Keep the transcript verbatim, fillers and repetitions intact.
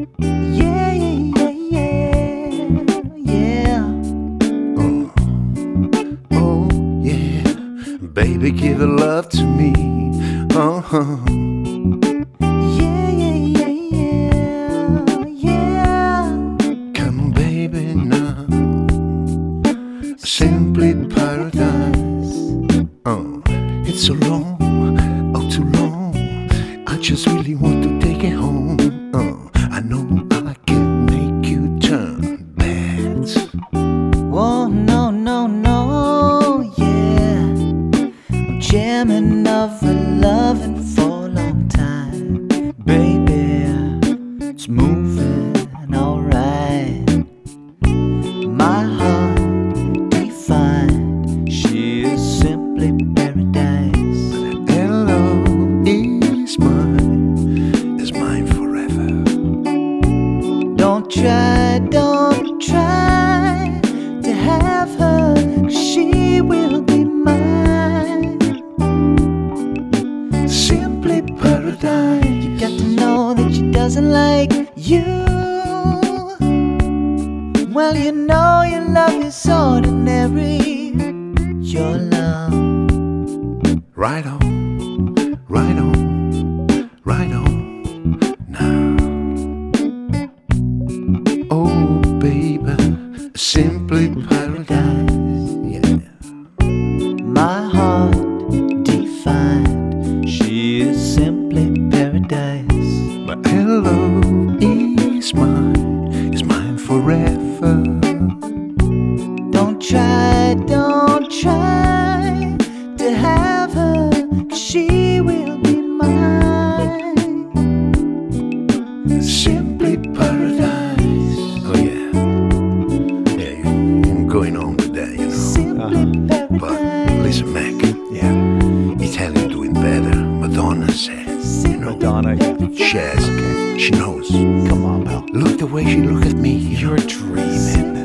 Yeah, yeah, yeah, yeah. Oh, oh yeah, baby, give a love to me. Uh-huh. Yeah, yeah, yeah, yeah, yeah. Come on, baby, now. Simply paradise. Oh, it's so long, oh too long. I just really want to take it home. Oh, I know I can make you turn bad. Oh, no, no, no, yeah. I'm jamming of a loving for a long time. Baby, it's moving alright. My heart defined, she is simply paradise. Hello is mine, is mine forever. Don't try, don't try to have her, 'cause she will be mine. Simply paradise. You got to know that she doesn't like you. Well, you know your love is ordinary. Your love. Right on, right on, right on now. Oh, baby, simply paradise. Yeah. My heart defined, she is simply paradise. But hello is mine, is mine forever. Don't try, don't try to have her, 'cause she will be mine. Simply paradise. Oh yeah, yeah, you- you're going on with that, you know. Simply But paradise. listen, Mac, yeah, Italian doing better. Madonna says, you know, Madonna, she has, she knows. come on, pal. Look the way she look at me. You're dreaming.